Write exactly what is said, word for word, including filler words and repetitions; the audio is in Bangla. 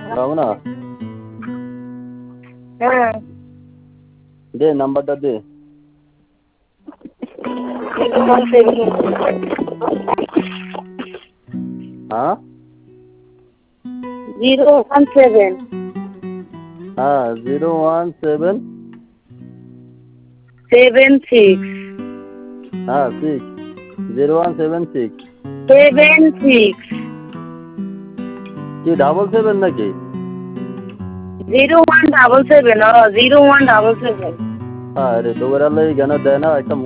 রমনা হ্যাঁ দে নাম্বারটা দে। হ্যাঁ জিরো ওয়ান সেভেন হ্যাঁ zero one seven seven six হ্যাঁ six zero one seven six seven six কি ডাবল সেভেন নাকি? জিরো ওয়ান ডাবল সেভেন ও জিরো ওয়ান ডাবল সেভেন। হ্যাঁ রে, তোর জ্ঞান দেয় না একটা